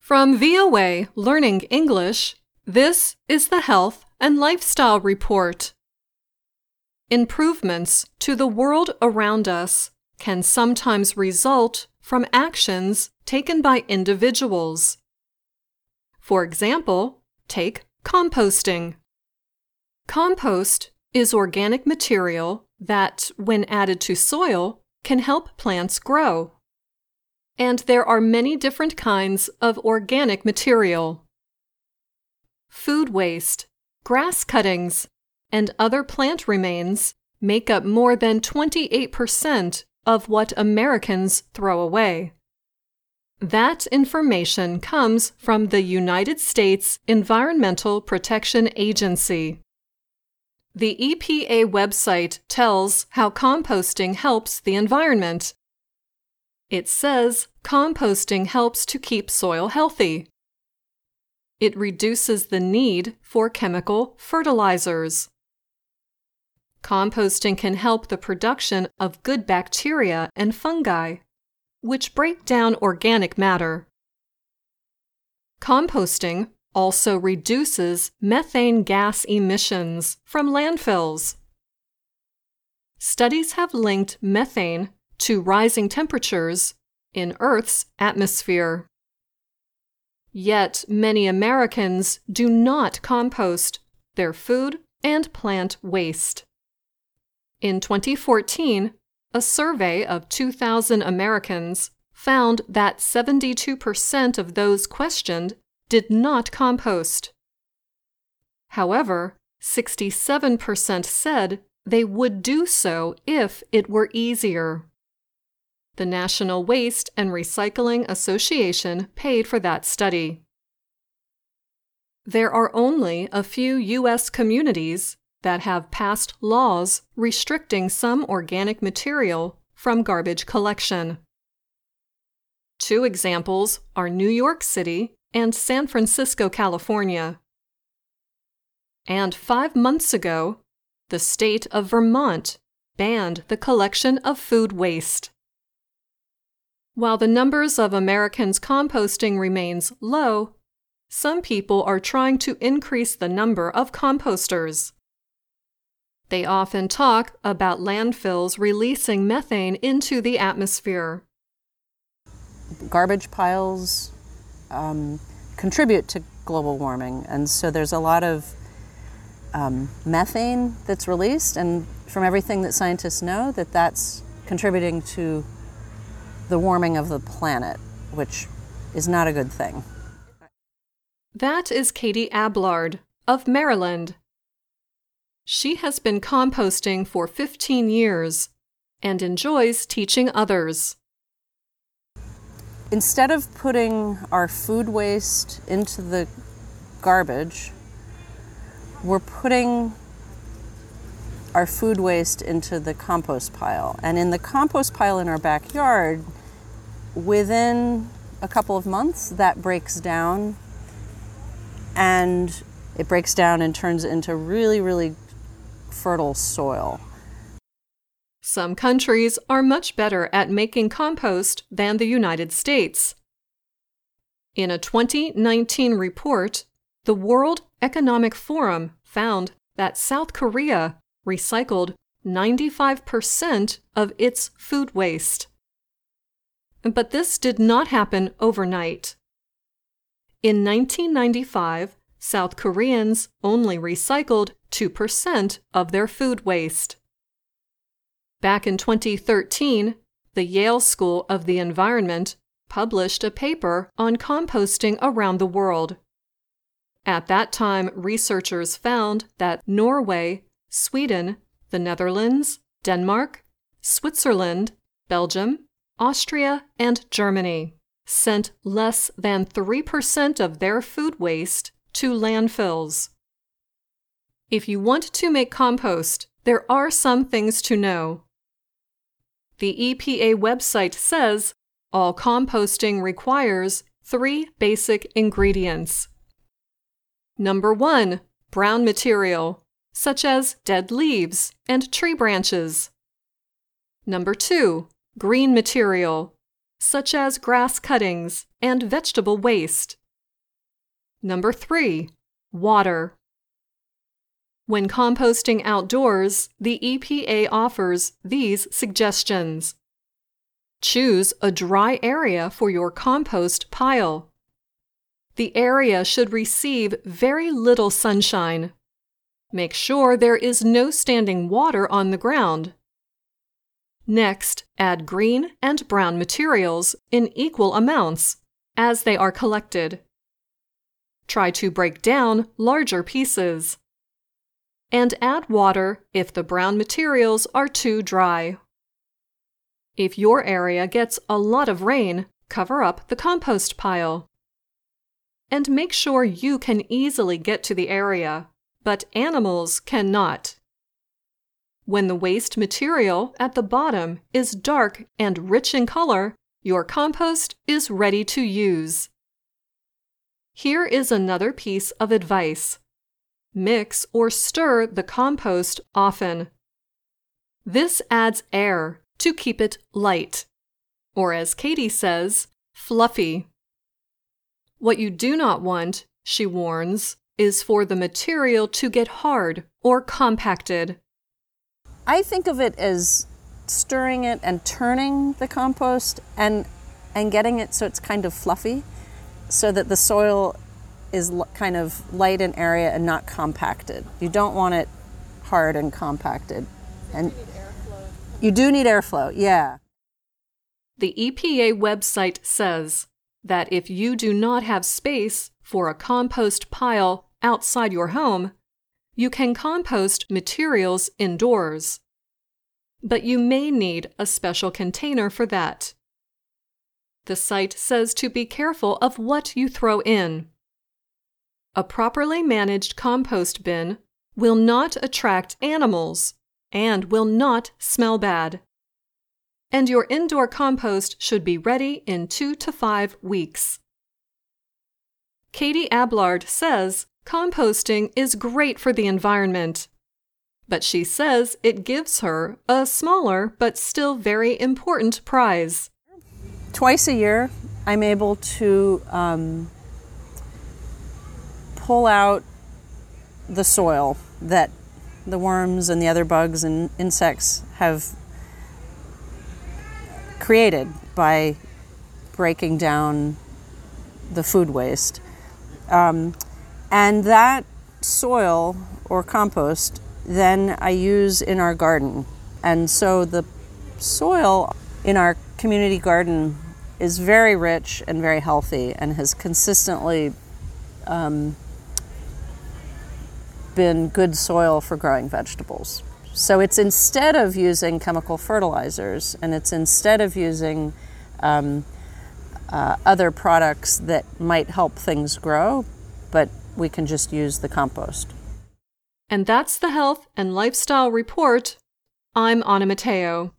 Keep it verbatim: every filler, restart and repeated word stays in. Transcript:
From V O A Learning English, this is the Health and Lifestyle Report. Improvements to the world around us can sometimes result from actions taken by individuals. For example, take composting. Compost is organic material that, when added to soil, can help plants grow. And there are many different kinds of organic material. Food waste, grass cuttings, and other plant remains make up more than twenty-eight percent of what Americans throw away. That information comes from the United States Environmental Protection Agency. The E P A website tells how composting helps the environment. It says composting helps to keep soil healthy. It reduces the need for chemical fertilizers. Composting can help the production of good bacteria and fungi, which break down organic matter. Composting also reduces methane gas emissions from landfills. Studies have linked methane to rising temperatures in Earth's atmosphere. Yet many Americans do not compost their food and plant waste. In twenty fourteen, a survey of two thousand Americans found that seventy-two percent of those questioned did not compost. However, sixty-seven percent said they would do so if it were easier. The National Waste and Recycling Association paid for that study. There are only a few U S communities that have passed laws restricting some organic material from garbage collection. Two examples are New York City and San Francisco, California. And five months ago, the state of Vermont banned the collection of food waste. While the numbers of Americans composting remains low, some people are trying to increase the number of composters. They often talk about landfills releasing methane into the atmosphere. Garbage piles um, contribute to global warming, and so there's a lot of um, methane that's released, and from everything that scientists know, that that's contributing to the warming of the planet, which is not a good thing. That is Katie Ablard of Maryland. She has been composting for fifteen years and enjoys teaching others. Instead of putting our food waste into the garbage, we're putting our food waste into the compost pile. And in the compost pile in our backyard, within a couple of months, that breaks down, and it breaks down and turns into really, really fertile soil. Some countries are much better at making compost than the United States. In a twenty nineteen report, the World Economic Forum found that South Korea recycled ninety-five percent of its food waste. But this did not happen overnight. In nineteen ninety-five, South Koreans only recycled two percent of their food waste. Back in twenty thirteen, the Yale School of the Environment published a paper on composting around the world. At that time, researchers found that Norway, Sweden, the Netherlands, Denmark, Switzerland, Belgium, Austria, and Germany sent less than three percent of their food waste to landfills. If you want to make compost, there are some things to know. The E P A website says all composting requires three basic ingredients. Number one, brown material, such as dead leaves and tree branches. Number two, green material, such as grass cuttings and vegetable waste. Number three, water. When composting outdoors, the E P A offers these suggestions. Choose a dry area for your compost pile. The area should receive very little sunshine. Make sure there is no standing water on the ground. Next, add green and brown materials in equal amounts as they are collected. Try to break down larger pieces. And add water if the brown materials are too dry. If your area gets a lot of rain, cover up the compost pile. And make sure you can easily get to the area, but animals cannot. When the waste material at the bottom is dark and rich in color, your compost is ready to use. Here is another piece of advice. Mix or stir the compost often. This adds air to keep it light, or as Katie says, fluffy. What you do not want, she warns, is for the material to get hard or compacted. I think of it as stirring it and turning the compost and, and getting it so it's kind of fluffy, so that the soil is l- kind of light in area and not compacted. You don't want it hard and compacted. And you, need airflow. You do need airflow, yeah. The E P A website says that if you do not have space for a compost pile outside your home, you can compost materials indoors. But you may need a special container for that. The site says to be careful of what you throw in. A properly managed compost bin will not attract animals and will not smell bad. And your indoor compost should be ready in two to five weeks. Katie Ablard says composting is great for the environment, but she says it gives her a smaller but still very important prize. Twice a year, I'm able to um, pull out the soil that the worms and the other bugs and insects have created by breaking down the food waste. Um, and that soil or compost then I use in our garden. And so the soil in our community garden is very rich and very healthy and has consistently um, been good soil for growing vegetables. So it's instead of using chemical fertilizers and it's instead of using um, uh, other products that might help things grow, but we can just use the compost. And that's the Health and Lifestyle Report. I'm Anna Matteo.